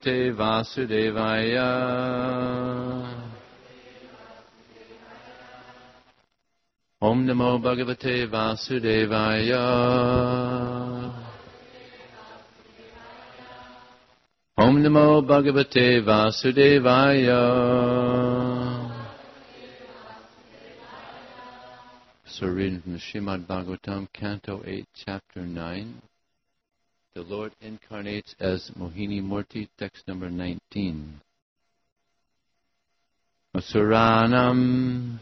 Bhagavate Vasudevaya. Om Namo Bhagavate Vasudevaya. Om Namo Bhagavate Vasudevaya. So reading from the Srimad Bhagavatam, Canto 8, Chapter 9. The Lord incarnates as Mohini Murti, text number 19. Asuranam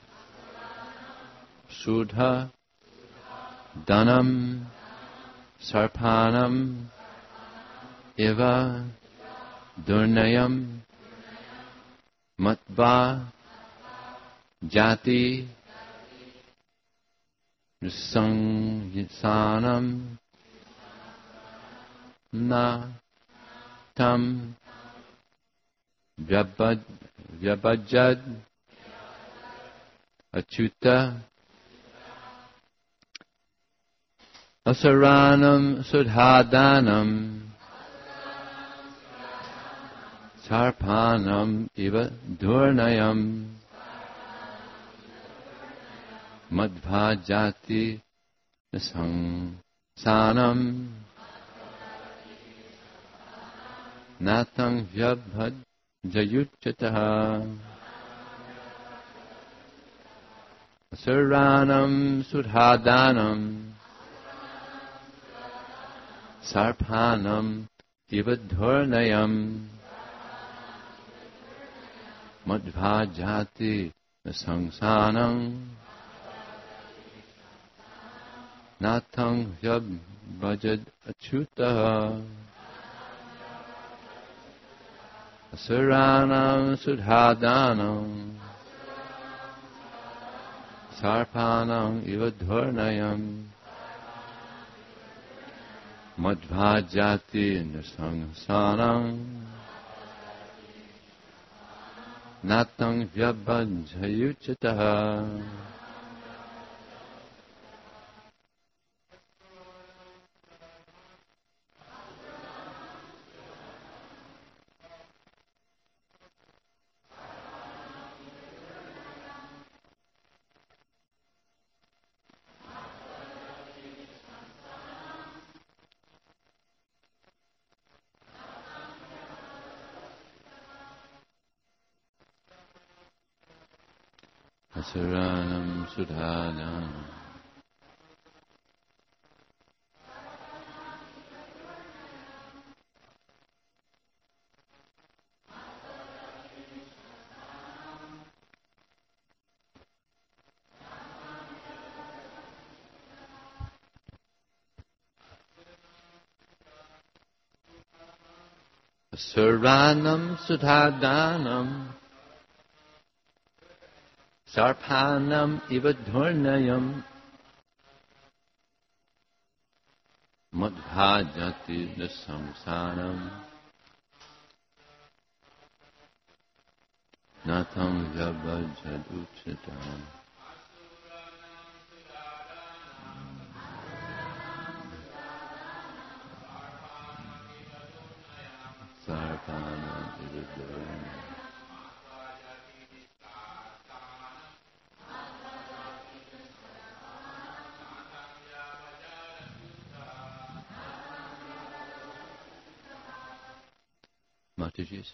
Sudha Dhanam Sarpanam Iva Durnayam Matva Jati Sangsanam Na Tam Vyabhajad Achyuta Asaranam Sudhadanam Sarpanam Iva Durnayam Madhvajati Sanam Natang Vyabhad Jayuchataha Saranam Sudhadanam Sarpanam Ivadhurnayam Madhvajati Sangsanam Natang Vyabhajad Achyutaha Saranam Sudhadanam Sarpanam Ivadhurnayam Madhvajati Sangsanam Natang Vyabhajayuchataha. Saranam Sudhanam Saranam Sudhadanam Sarpanam Ivadhurnayam Madhvajati Samsanam Natam Vyabhajaduchitam Sarpanam Ivadhurnayam. Mataji's.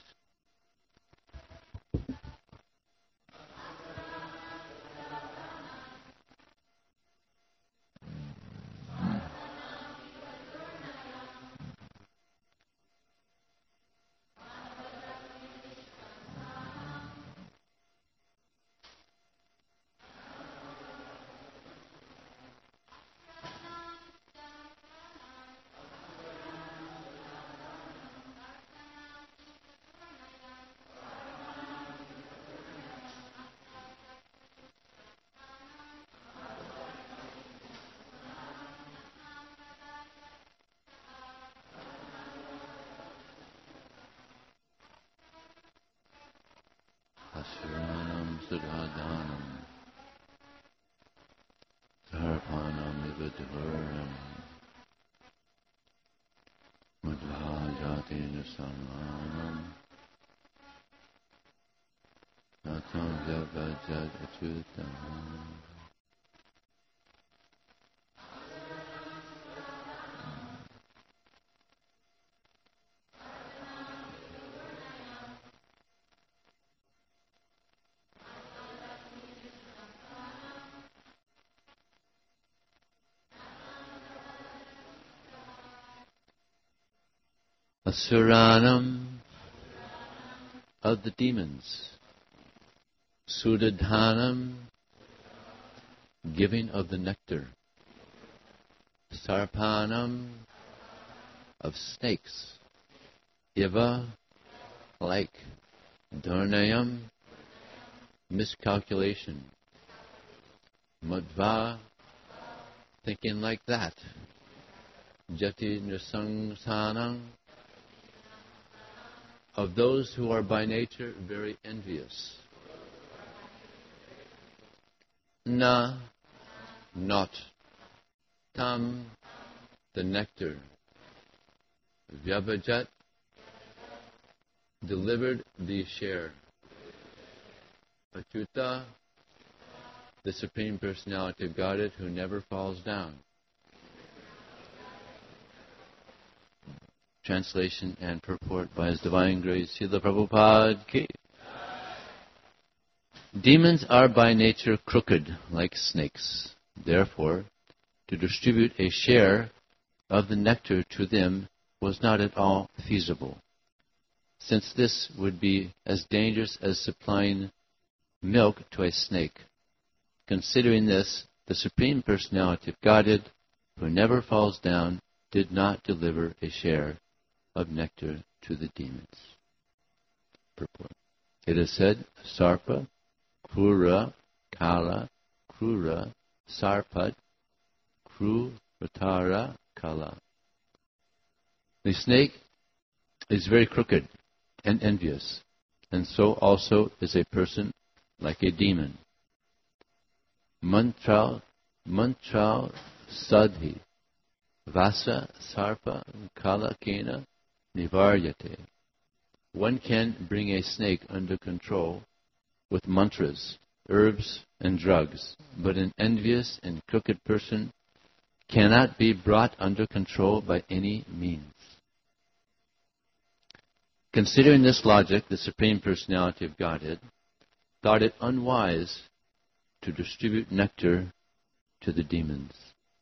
Ashuranam Sudhadanam Sarpanam Ivadhurnayam Madhvajati Samanam Vyabhajat Achyutam. Asuranam of the demons. Sudadhanam, giving of the nectar. Sarpanam, of snakes. Iva, like. Dharnayam, miscalculation. Madhva, thinking like that. Jati nrsangsanam, of those who are by nature very envious. Na, not. Tam, the nectar. Vyabhajat, delivered the share. Achyuta, the Supreme Personality of Godhead who never falls down. Translation and purport by His Divine Grace Srila Prabhupada Ki. Demons are by nature crooked like snakes. Therefore, to distribute a share of the nectar to them was not at all feasible, since this would be as dangerous as supplying milk to a snake. Considering this, the Supreme Personality of Godhead, who never falls down, did not deliver a share of nectar to the demons. Purport. It is said, Sarpa, Krura, Kala, Krura, Sarpat, Kruratara, Kala. The snake is very crooked and envious, and so also is a person like a demon. Mantra sadhi, vasa sarpa kala kena nivaryate. One can bring a snake under control with mantras, herbs, and drugs, but an envious and crooked person cannot be brought under control by any means. Considering this logic, the Supreme Personality of Godhead thought it unwise to distribute nectar to the demons.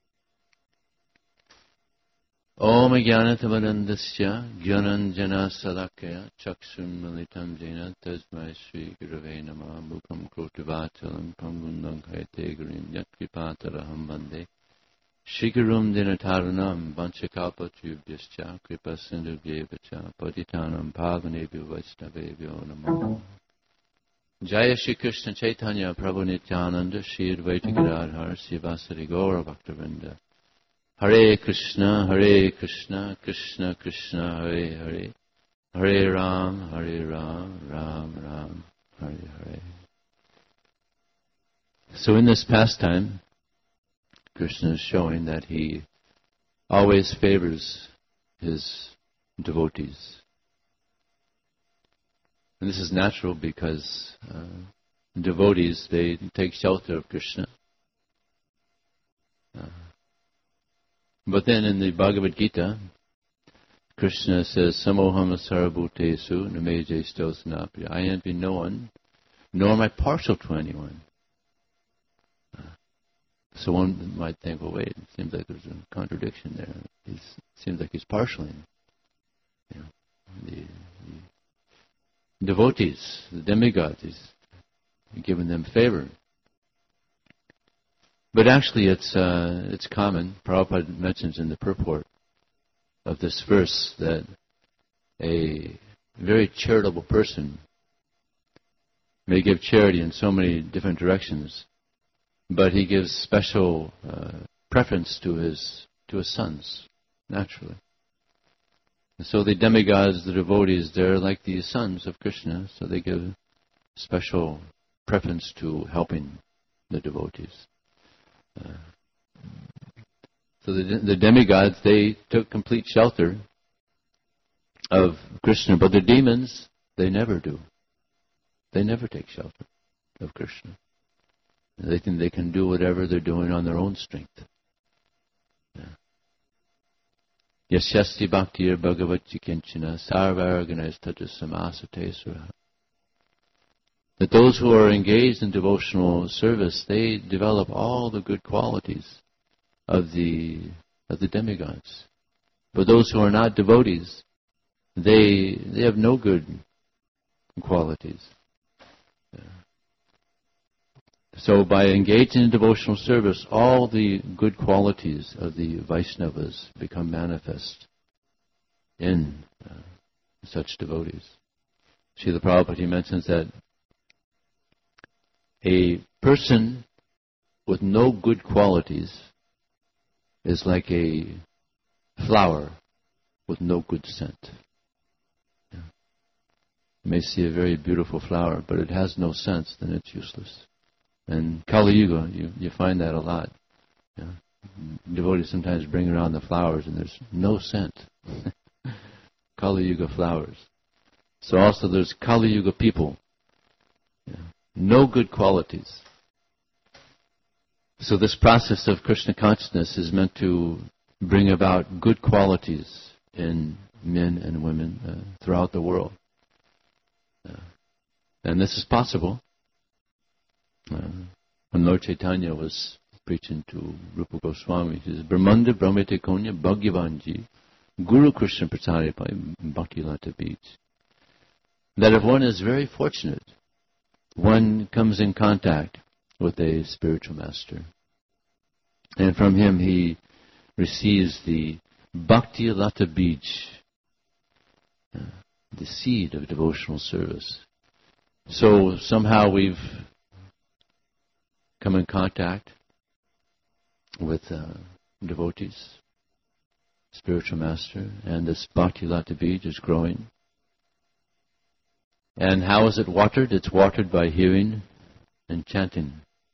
Om Jnanatamarandasya Jnananjana Salakaya Chakshun Malitam Jena Tasmai Sri Gurave Namah Mukam Krotivatalam Pambundam Kayate Gurim Yatkripataraham Bande Shri Gurum Dinataranam Vanchakalpa Tubhyascha Kripa Sindhubhyevacha Patitanam Pavanebhyo Vaishnavebhyo Namo Jaya Shri Krishna Chaitanya Prabhu Nityananda Shri Advaita Gadadhar Srivasari Gaura Bhaktivinoda Hare Krishna, Krishna Krishna, Hare Hare, Hare Ram, Ram Ram, Hare Hare. So in this pastime, Krishna is showing that he always favors his devotees. And this is natural because devotees, they take shelter of Krishna. But then in the Bhagavad Gita, Krishna says, Samoham sarabhutesu nameje stosanapi. I envy no one, nor am I partial to anyone. So one might think, well, wait, it seems like there's a contradiction there. It seems like he's partial in the devotees, the demigods. He's giving them favor. But actually, it's common. Prabhupada mentions in the purport of this verse that a very charitable person may give charity in so many different directions, but he gives special preference to his sons, naturally. And so the demigods, the devotees, they're like the sons of Krishna, so they give special preference to helping the devotees. So the demigods, they took complete shelter of Krishna, but the demons, they never do. They never take shelter. of Krishna. They think they can do whatever they're doing on their own strength. Yasyasti bhaktir bhagavati kinchana sarvarganas tajasamasate sura. That those who are engaged in devotional service, they develop all the good qualities of the demigods. But those who are not devotees, they have no good qualities. So by engaging in devotional service, all the good qualities of the Vaishnavas become manifest in such devotees. Srila Prabhupada mentions that a person with no good qualities is like a flower with no good scent. You may see a very beautiful flower, but it has no scent, then it's useless. And Kali Yuga, you find that a lot. Devotees sometimes bring around the flowers and there's no scent. Kali Yuga flowers. So also there's Kali Yuga people. No good qualities. So this process of Krishna consciousness is meant to bring about good qualities in men and women throughout the world. And this is possible. When Lord Chaitanya was preaching to Rupa Goswami, he says, Brahmanda Brahmete Konya Bhagyavanji Guru Krishna Prasari Bhakti Lata Beach. That if one is very fortunate, one comes in contact with a spiritual master. And from him he receives the Bhakti Lata Bij, the seed of devotional service. So somehow we've come in contact with devotees, spiritual master, and this Bhakti Lata Bij is growing. And how is it watered? It's watered by hearing and chanting.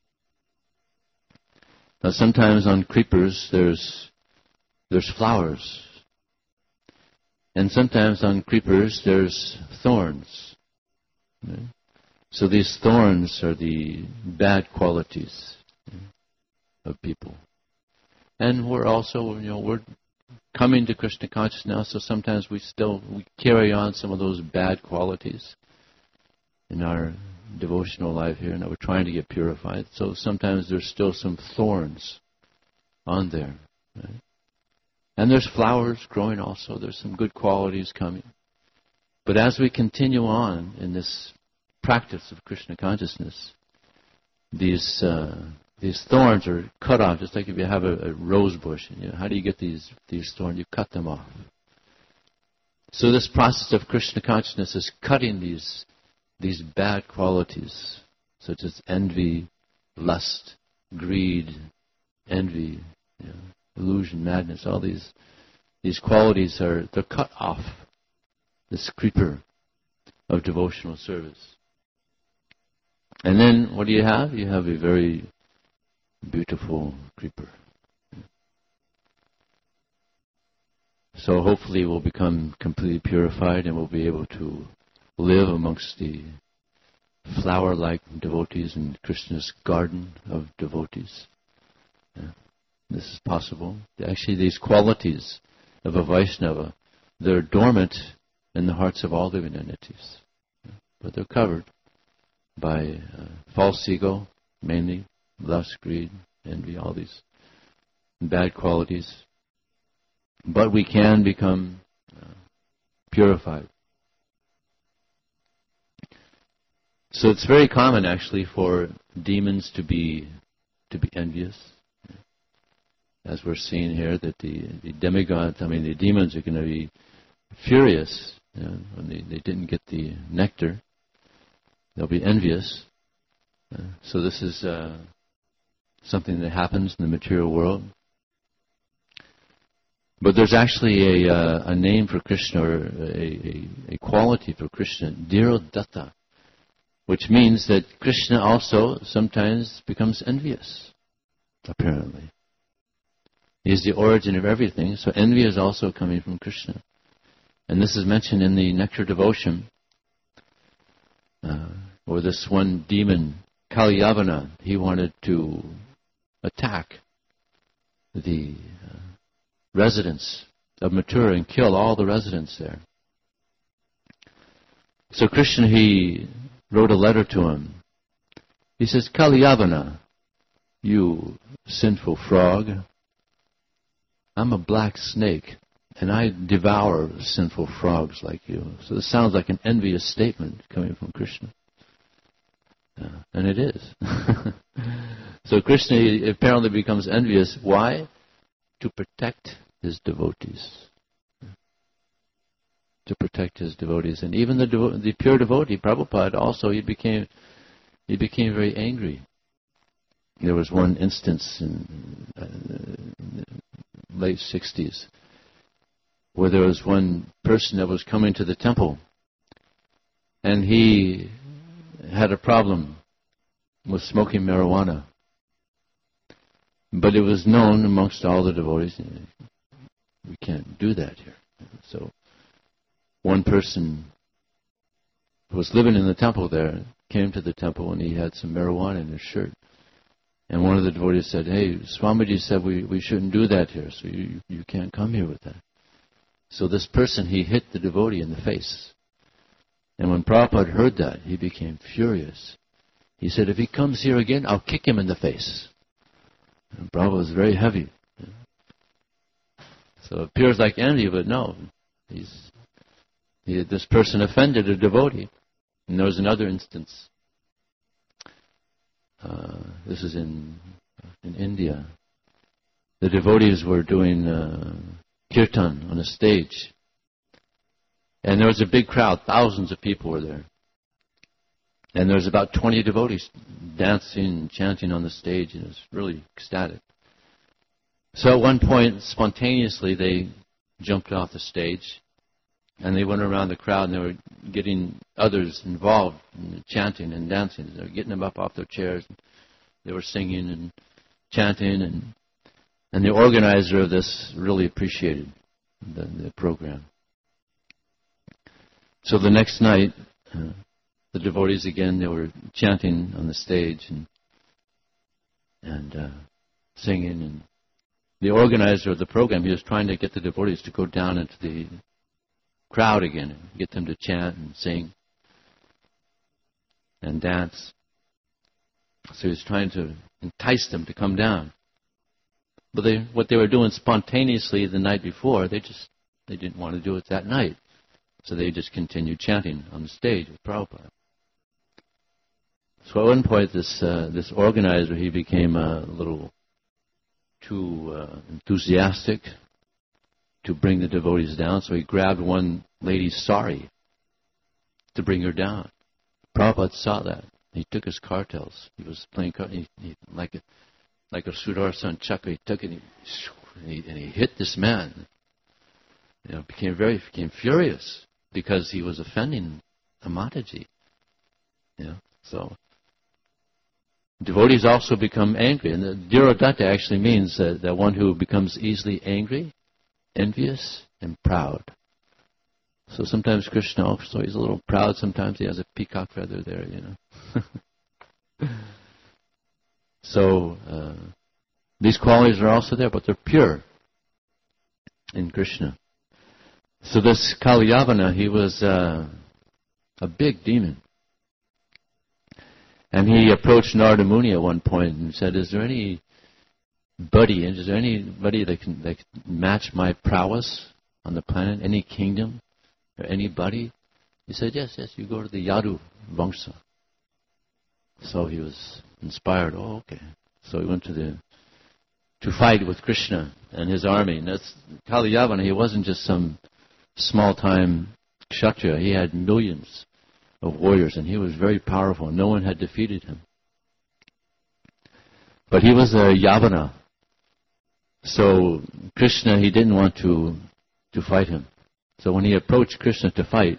Now sometimes on creepers there's flowers. And sometimes on creepers there's thorns. So these thorns are the bad qualities of people. And we're also, we're coming to Krishna consciousness now, so sometimes we carry on some of those bad qualities in our devotional life here, and we're trying to get purified. So sometimes there's still some thorns on there. Right? And there's flowers growing also. There's some good qualities coming. But as we continue on in this practice of Krishna consciousness, these thorns are cut off, just like if you have a rose bush. And, how do you get these thorns? You cut them off. So this process of Krishna consciousness is cutting these bad qualities, such as envy, lust, greed, envy, illusion, madness. All these qualities they're cut off. This creeper of devotional service. And then what do you have? You have a very beautiful creeper. So hopefully we'll become completely purified and we'll be able to live amongst the flower-like devotees in Krishna's garden of devotees. This is possible. Actually, these qualities of a Vaishnava, they're dormant in the hearts of all living entities. But they're covered by false ego, mainly lust, greed, envy, all these bad qualities. But we can become purified. So it's very common, actually, for demons to be envious. As we're seeing here, that the demigods, the demons are going to be furious when they didn't get the nectar. They'll be envious. So this is something that happens in the material world. But there's actually a name for Krishna, or a quality for Krishna, Dhirodatta, which means that Krishna also sometimes becomes envious, apparently. He is the origin of everything, so envy is also coming from Krishna. And this is mentioned in the Nectar Devotion, where this one demon Kalyavana, he wanted to attack the residents of Mathura and kill all the residents there. So Krishna, he wrote a letter to him. He says, Kalyavana, you sinful frog, I'm a black snake, and I devour sinful frogs like you. So this sounds like an envious statement coming from Krishna. And it is. So Krishna apparently becomes envious. Why? To protect his devotees. To protect his devotees. And even the pure devotee, Prabhupada, also, he became very angry. There was one instance in the late 60s where there was one person that was coming to the temple, and he had a problem with smoking marijuana. But it was known amongst all the devotees, we can't do that here. So one person who was living in the temple there came to the temple, and he had some marijuana in his shirt. And one of the devotees said, hey, Swamiji said we shouldn't do that here, so you can't come here with that. So this person, he hit the devotee in the face. And when Prabhupada heard that, he became furious. He said, if he comes here again, I'll kick him in the face. And Prabhupada was very heavy. So it appears like envy, but no. This person offended a devotee. And there was another instance. This is in India. The devotees were doing kirtan on a stage. And there was a big crowd. Thousands of people were there. And there was about 20 devotees dancing and chanting on the stage, and it was really ecstatic. So at one point, spontaneously, they jumped off the stage, and they went around the crowd, and they were getting others involved in chanting and dancing. They were getting them up off their chairs. And they were singing and chanting, and the organizer of this really appreciated the program. So the next night, the devotees again, they were chanting on the stage and singing. And the organizer of the program, he was trying to get the devotees to go down into the crowd again and get them to chant and sing and dance. So he was trying to entice them to come down. But what they were doing spontaneously the night before, they didn't want to do it that night. So they just continued chanting on the stage with Prabhupada. So at one point, this organizer, he became a little too enthusiastic to bring the devotees down. So he grabbed one lady's sari to bring her down. Prabhupada saw that. He took his kartals. He was playing kartals. He like a Sudarshan Chakra. He took it and he hit this man. Became furious because he was offending a Mataji. So devotees also become angry, and the Dhirodatta actually means that one who becomes easily angry, envious, and proud. So sometimes Krishna also, he's a little proud. Sometimes he has a peacock feather there, So these qualities are also there, but they're pure in Krishna. So this Kalyavana, he was a big demon. And he approached Narada Muni at one point and said, is there anybody that can match my prowess on the planet? Any kingdom or anybody? He said, yes, you go to the Yadu Vamsa. So he was inspired. Oh, okay. So he went to fight with Krishna and his army. And that's Kalyavana. He wasn't just some small-time kshatriya. He had millions of warriors, and he was very powerful. No one had defeated him. But he was a Yavana. So Krishna, he didn't want to fight him. So when he approached Krishna to fight,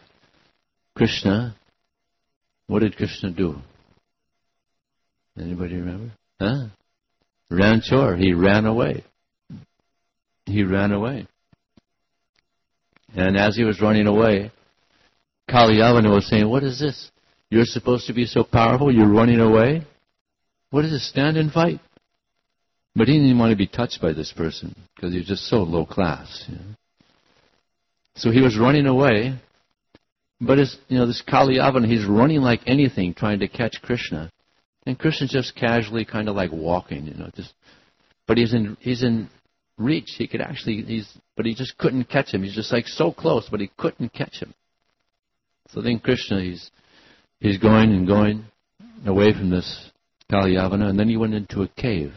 what did Krishna do? Anybody remember? Ranchor. He ran away. And as he was running away, Kalyavana was saying, what is this? You're supposed to be so powerful, you're running away? what is it, stand and fight? But he didn't even want to be touched by this person because he was just so low class. So he was running away. But this Kaliyavana, he's running like anything, trying to catch Krishna. And Krishna's just casually kind of like walking, but he's in reach. He could actually, but he just couldn't catch him. He's just like so close, but he couldn't catch him. So then Krishna, he's going and going away from this Kaliyavana, and then he went into a cave.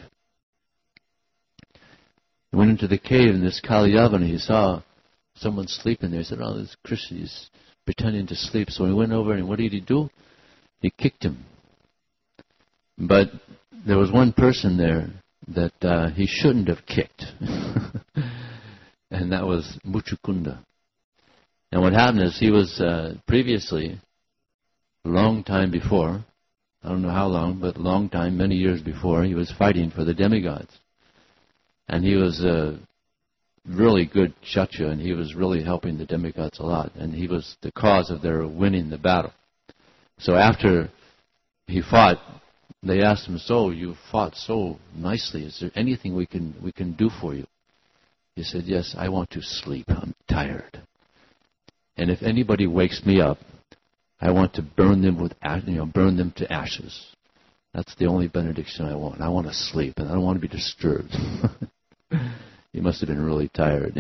He went into the cave, and this Kaliyavana, he saw someone sleeping there. He said, "Oh, this Krishna, he's pretending to sleep." So he went over, and what did he do? He kicked him. But there was one person there that he shouldn't have kicked. And that was Muchukunda. And what happened is he was previously, a long time before, I don't know how long, but a long time, many years before, he was fighting for the demigods. And he was a really good Kshatriya, and he was really helping the demigods a lot. And he was the cause of their winning the battle. So after he fought, they asked him, "So you fought so nicely. Is there anything we can do for you?" He said, "Yes, I want to sleep. I'm tired. And if anybody wakes me up, I want to burn them burn them to ashes. That's the only benediction I want. I want to sleep, and I don't want to be disturbed." He must have been really tired.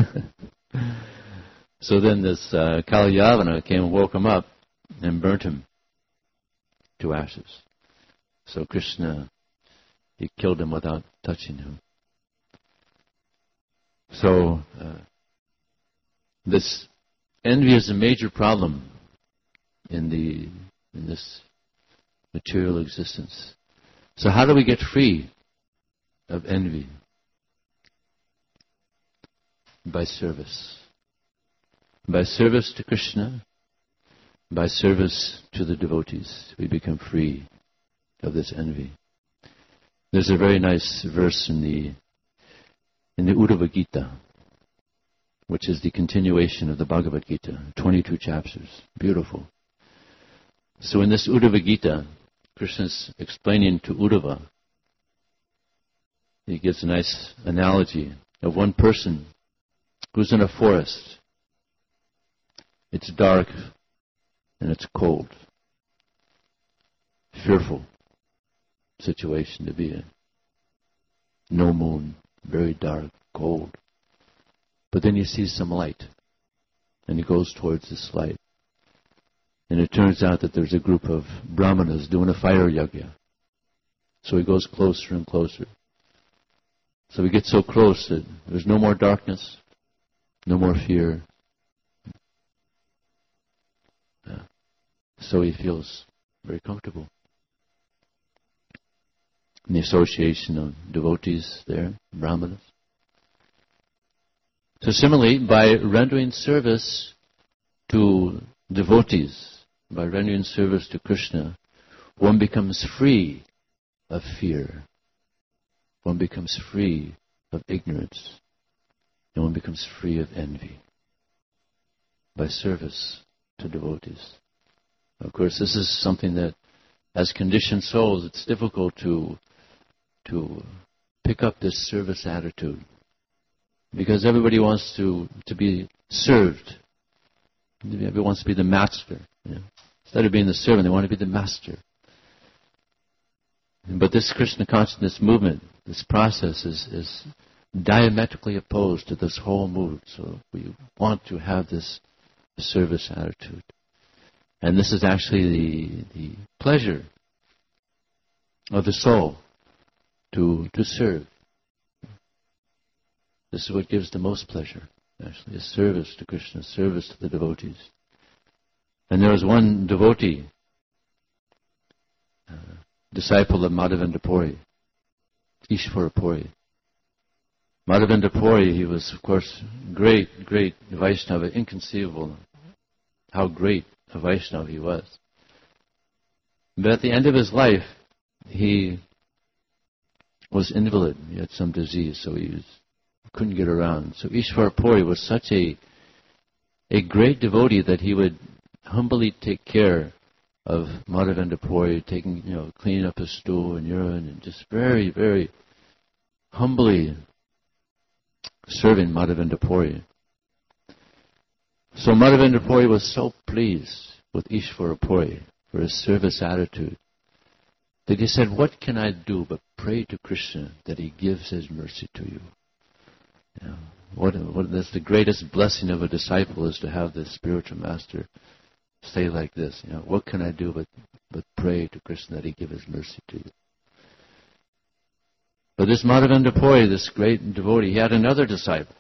So then this Kaliyavana came and woke him up and burnt him to ashes. So Krishna, he killed him without touching him. So this envy is a major problem in this material existence. So how do we get free of envy? By service. By service to Krishna, by service to the devotees, we become free of this envy. There's a very nice verse in the Uddhava Gita, which is the continuation of the Bhagavad Gita, 22 chapters. Beautiful. So in this Uddhava Gita, Krishna's explaining to Uddhava, he gives a nice analogy of one person who's in a forest. It's dark and it's cold. Fearful situation to be in. No moon, very dark, cold. But then he sees some light, and he goes towards this light. And it turns out that there's a group of brahmanas doing a fire yajna. So he goes closer and closer. So he gets so close that there's no more darkness, no more fear. So he feels very comfortable. In the association of devotees there, brahmanas. So similarly, by rendering service to devotees, by rendering service to Krishna, one becomes free of fear. One becomes free of ignorance. And one becomes free of envy. By service to devotees. Of course, this is something that, as conditioned souls, it's difficult to pick up this service attitude. Because everybody wants to be served. Everybody wants to be the master. Instead of being the servant, they want to be the master. But this Krishna consciousness movement, this process is diametrically opposed to this whole mood. So we want to have this service attitude. And this is actually the pleasure of the soul to serve. This is what gives the most pleasure, actually, is service to Krishna, service to the devotees. And there was one devotee, disciple of Madhavendra Puri, Ishvara Puri. Madhavendra Puri, he was, of course, great Vaishnava, inconceivable how great a Vaishnava he was. But at the end of his life, he was invalid. He had some disease, so he couldn't get around. So Ishvara Puri was such a great devotee that he would humbly take care of Madhavendra Puri taking, cleaning up his stool and urine and just very, very humbly serving Madhavendra Puri. So Madhavendra Puri was so pleased with Ishvara Puri for his service attitude that he said, what can I do but pray to Krishna that he gives his mercy to you? That's the greatest blessing of a disciple, is to have the spiritual master say like this, what can I do but pray to Krishna that he give his mercy to you? But this Madhavendra Puri, this great devotee, he had another disciple,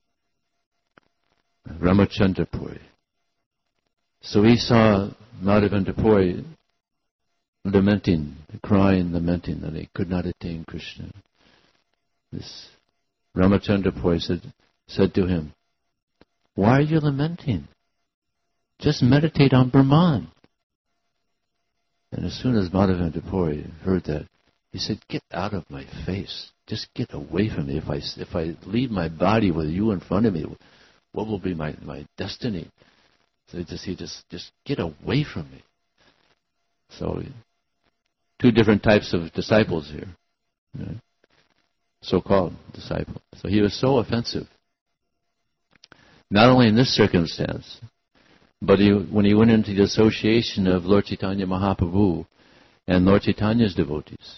Ramachandra Puri. So he saw Madhavendra Puri lamenting, crying, lamenting that he could not attain Krishna. This Ramachandra Puri said to him, why are you lamenting? Just meditate on Brahman. And as soon as Madhavendra Puri heard that, he said, get out of my face. Just get away from me. If I leave my body with you in front of me, what will be my destiny? So he just get away from me. So, two different types of disciples here. So-called disciple. So he was so offensive. Not only in this circumstance, but when he went into the association of Lord Chaitanya Mahaprabhu and Lord Chaitanya's devotees,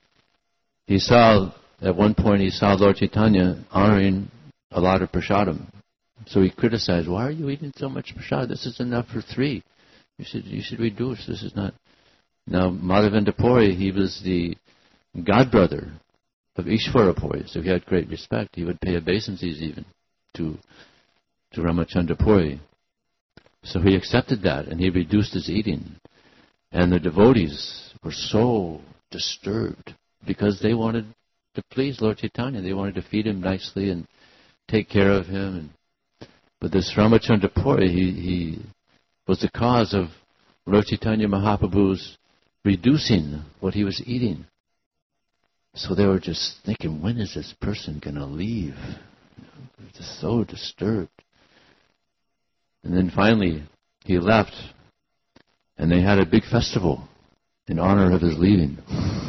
at one point he saw Lord Chaitanya honoring a lot of prasadam. So he criticized, why are you eating so much prasad? This is enough for 3. You should reduce. This is not. Now Madhavendra Puri, he was the godbrother of Ishvara Puri, so he had great respect. He would pay obeisances even to Ramachandra Puri. So he accepted that, and he reduced his eating. And the devotees were so disturbed because they wanted to please Lord Chaitanya. They wanted to feed him nicely and take care of him. But this Ramachandra Puri, he was the cause of Lord Chaitanya Mahaprabhu's reducing what he was eating. So they were just thinking, when is this person going to leave? They're just so disturbed. And then finally, he left, and they had a big festival in honor of his leaving.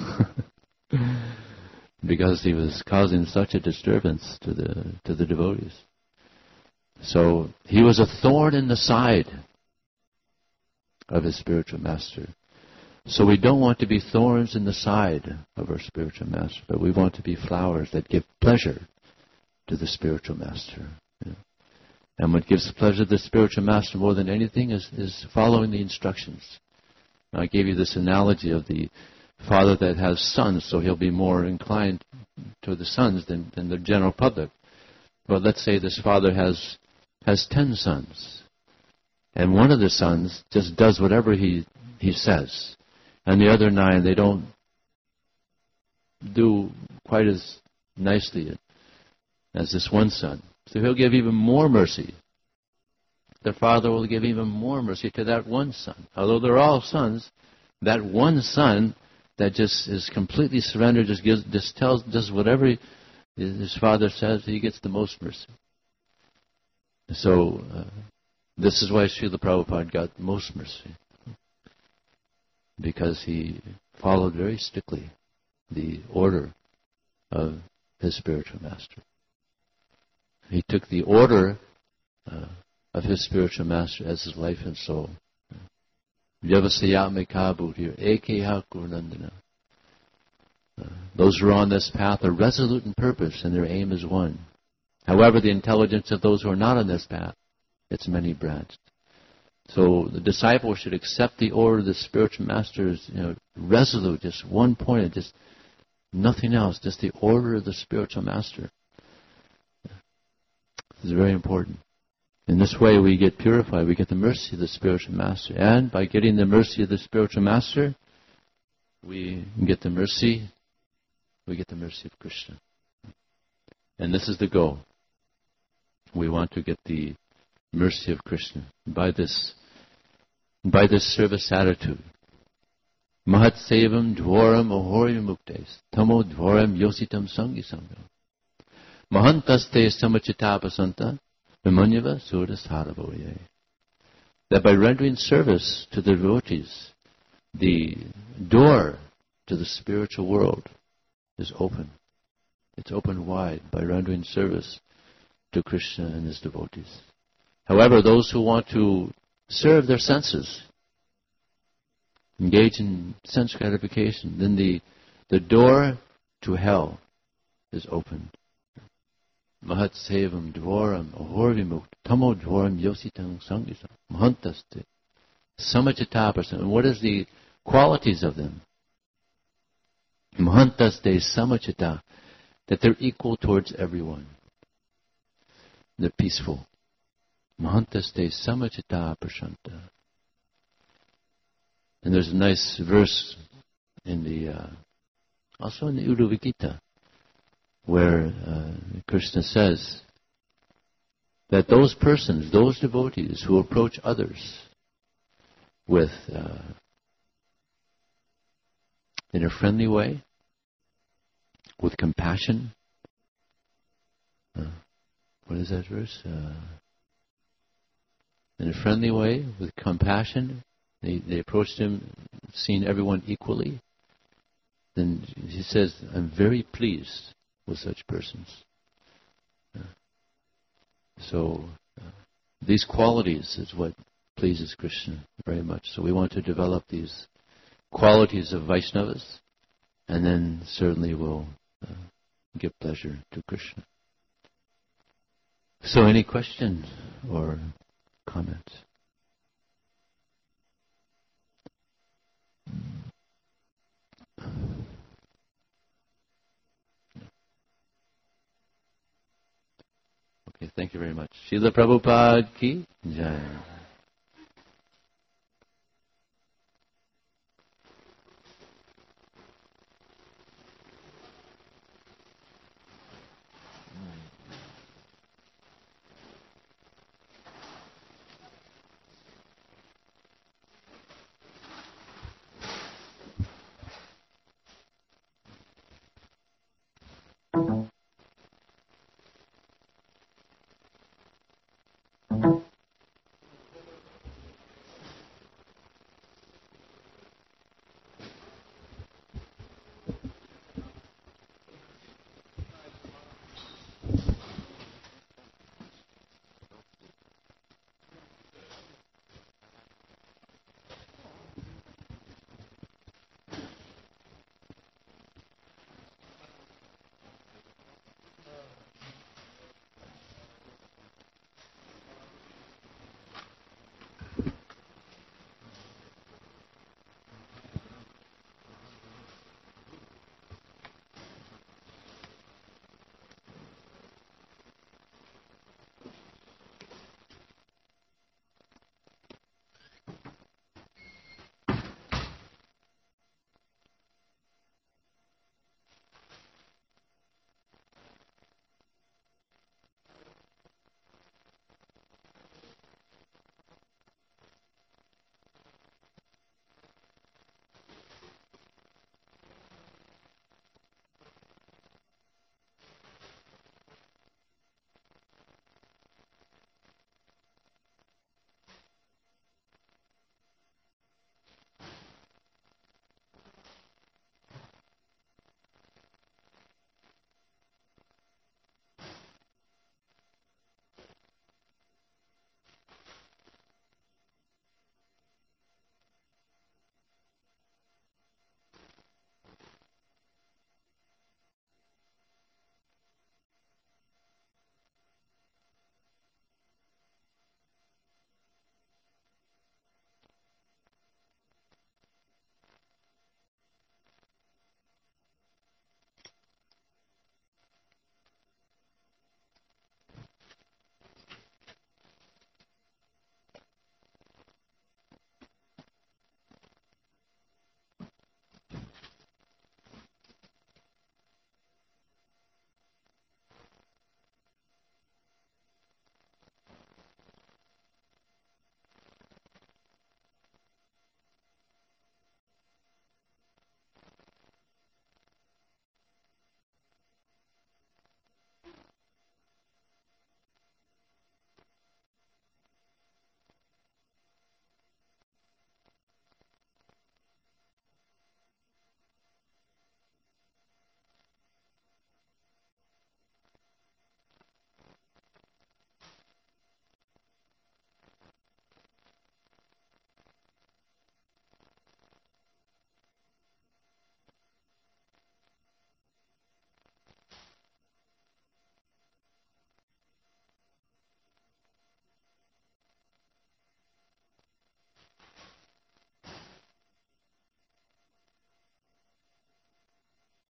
Because he was causing such a disturbance to the devotees. So he was a thorn in the side of his spiritual master. So we don't want to be thorns in the side of our spiritual master, but we want to be flowers that give pleasure to the spiritual master. And what gives pleasure to the spiritual master more than anything is following the instructions. Now, I gave you this analogy of the father that has sons, so he'll be more inclined to the sons than the general public. But let's say this father has 10 sons, and one of the sons just does whatever he says, and the other 9, they don't do quite as nicely as this one son. So he'll give even more mercy. The father will give even more mercy to that one son. Although they're all sons, that one son that just is completely surrendered, does whatever his father says, he gets the most mercy. So this is why Srila Prabhupada got the most mercy, because he followed very strictly the order of his spiritual master. He took the order of his spiritual master as his life and soul. Vyavasayame kabhutir ekeha gurnandana. Those who are on this path are resolute in purpose, and their aim is one. However, the intelligence of those who are not on this path, it's many branched. So the disciple should accept the order of the spiritual master as resolute, just one point, just nothing else, just the order of the spiritual master. This is very important. In this way we get purified, we get the mercy of the spiritual master. And by getting the mercy of the spiritual master, we get the mercy of Krishna. And this is the goal. We want to get the mercy of Krishna by this service attitude. Mahat sevam dvaram ahori muktes tamo dvaram yositam sangi sangam mahantaste samachitapasanta vimanyava surasaravoye. That by rendering service to the devotees, The door to the spiritual world is open. It's open wide by rendering service to Krishna and his devotees. However, those who want to serve their senses, engage in sense gratification, then the door to hell is open. Mahat sevam dvaram ahorvimukta tamo dvaram yositang sangisam mahantaste samachitaprasam. And what is the qualities of them? Mahantaste samachita, that they're equal towards everyone. They're peaceful. Mahantaste samachita prashanta. And there's a nice verse in the also in the Uddhava Gita, where Krishna says that those persons, those devotees who approach others with in a friendly way, with compassion. What is that verse? In a friendly way, with compassion, they approached him, seeing everyone equally. Then he says, I'm very pleased with such persons. So these qualities is what pleases Krishna very much. So we want to develop these qualities of Vaishnavas, and then certainly will give pleasure to Krishna. So any questions or comments? Okay, thank you very much. Srila Prabhupada ki jai.